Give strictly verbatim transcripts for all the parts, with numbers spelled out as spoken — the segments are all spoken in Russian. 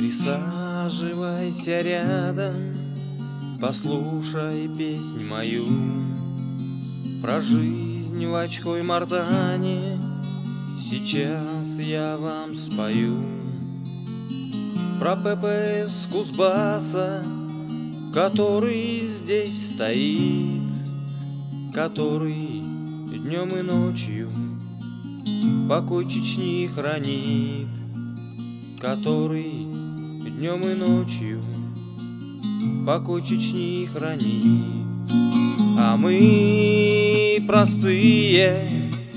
Присаживайся рядом, послушай песнь мою про жизнь в Ачхой-Мардане. Сейчас я вам спою про ППС Кузбасса, который здесь стоит, который днем и ночью покой Чечни хранит, который днем и ночью покой Чечни хранит. А мы простые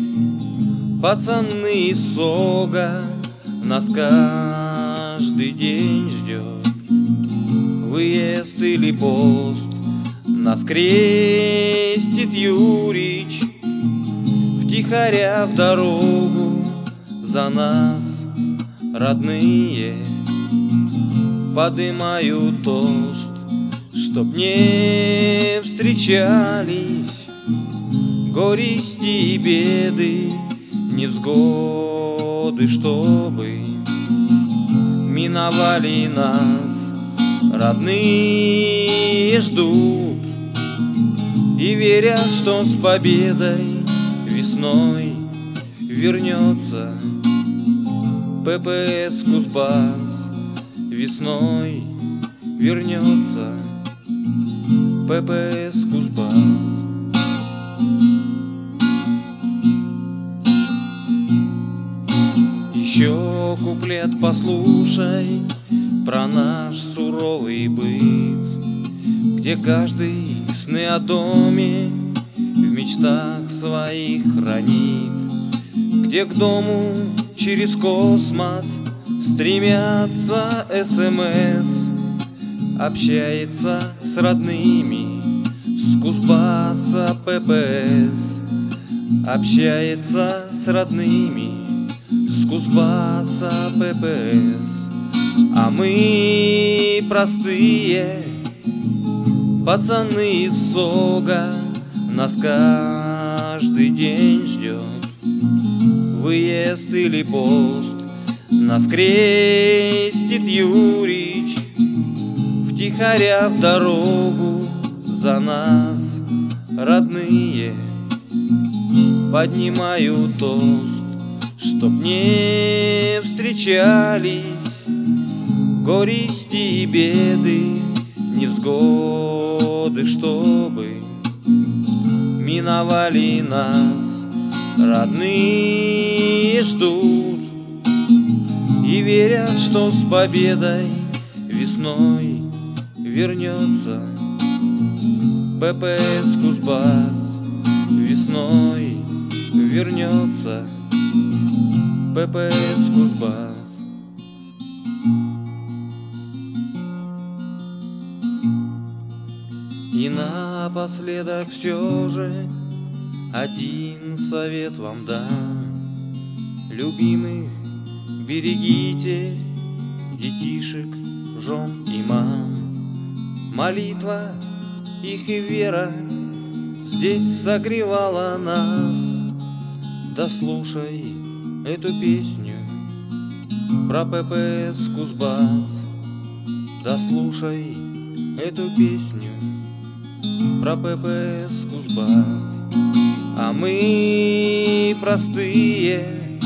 пацаны из Сога, нас каждый день ждет выезд или пост. Нас крестит Юрич втихаря в дорогу, за нас родные подымают тост, чтоб не встречались горести и беды, невзгоды, чтобы миновали нас. Родные ждут и верят, что с победой весной вернется ППС Кузбасс, весной вернется ППС Кузбасс. Еще куплет послушай про наш суровый быт, где каждый сны о доме в мечтах своих хранит, где к дому через космос стремятся СМС, общается с родными с Кузбасса ППС, общается с родными с Кузбасса ППС. А мы простые пацаны из Сога, нас каждый день ждет выезд или пост. Нас крестит Юрич втихаря в дорогу, за нас родные поднимают тост, чтоб не встречались горести и беды, невзгоды, чтобы миновали нас. Родные ждут и верят, что с победой весной вернется ППС Кузбасс, весной вернется ППС Кузбасс. И напоследок все же один совет вам дам: любимых берегите, детишек, жен и мам. Молитва их и вера здесь согревала нас. Дослушай эту песню про ППС Кузбасс, дослушай эту песню про ППС Кузбасс. А мы простые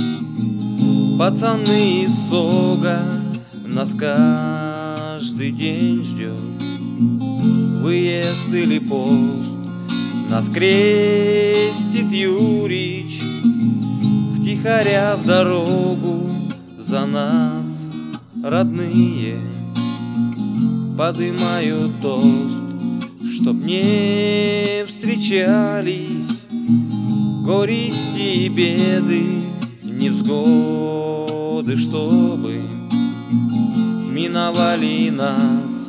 пацаны из Сога, нас каждый день ждет выезд или пост. Нас крестит Юрич втихаря в дорогу, за нас родные подымают тост, чтоб не встречались горести и беды, невзгоды, чтобы миновали нас.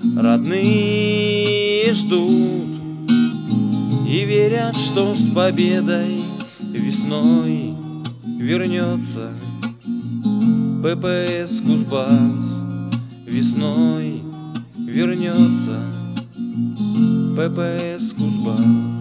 Родные ждут и верят, что с победой весной вернется ППС Кузбасс, весной вернется ППС Кузбасс.